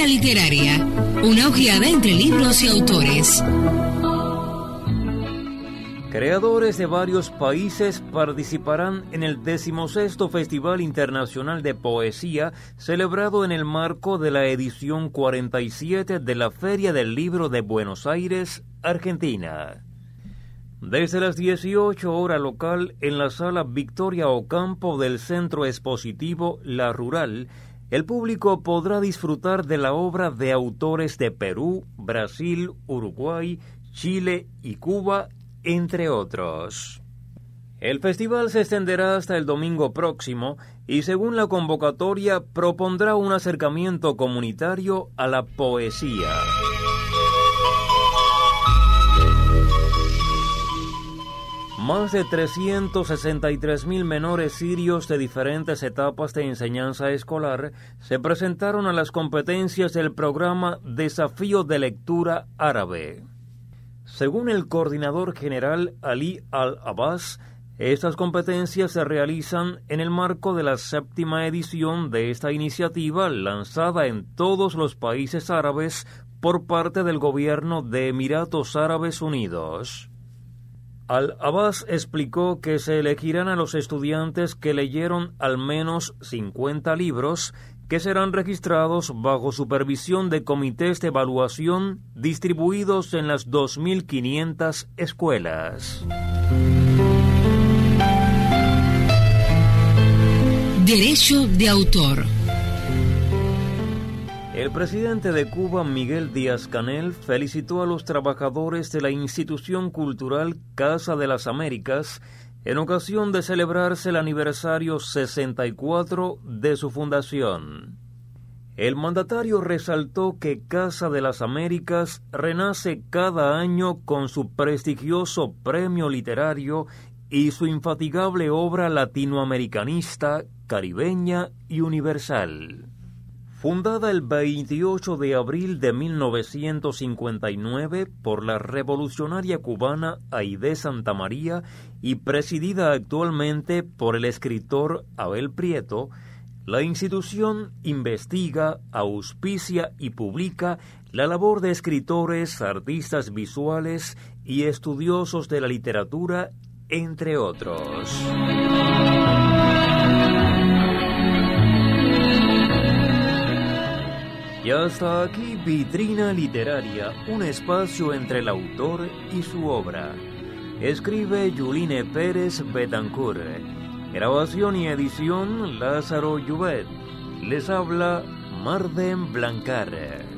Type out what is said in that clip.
Vitrina Literaria, una ojeada entre libros y autores. Creadores de varios países participarán en el 16º Festival Internacional de Poesía, celebrado en el marco de la edición 47 de la Feria del Libro de Buenos Aires, Argentina. Desde las 18 horas local, en la sala Victoria Ocampo del Centro Expositivo La Rural, el público podrá disfrutar de la obra de autores de Perú, Brasil, Uruguay, Chile y Cuba, entre otros. El festival se extenderá hasta el domingo próximo y, según la convocatoria, propondrá un acercamiento comunitario a la poesía. Más de 363.000 menores sirios de diferentes etapas de enseñanza escolar se presentaron a las competencias del programa Desafío de Lectura Árabe. Según el coordinador general Ali Al-Abbas, estas competencias se realizan en el marco de la 7ª edición de esta iniciativa lanzada en todos los países árabes por parte del gobierno de Emiratos Árabes Unidos. Al-Abbas explicó que se elegirán a los estudiantes que leyeron al menos 50 libros, que serán registrados bajo supervisión de comités de evaluación distribuidos en las 2.500 escuelas. Derecho de autor. El presidente de Cuba, Miguel Díaz-Canel, felicitó a los trabajadores de la institución cultural Casa de las Américas en ocasión de celebrarse el aniversario 64 de su fundación. El mandatario resaltó que Casa de las Américas renace cada año con su prestigioso premio literario y su infatigable obra latinoamericanista, caribeña y universal. Fundada el 28 de abril de 1959 por la revolucionaria cubana Aide Santamaría y presidida actualmente por el escritor Abel Prieto, la institución investiga, auspicia y publica la labor de escritores, artistas visuales y estudiosos de la literatura, entre otros. Y hasta aquí Vitrina Literaria, un espacio entre el autor y su obra. Escribe Yuline Pérez Betancourt. Grabación y edición Lázaro Llubet. Les habla Marden Blancar.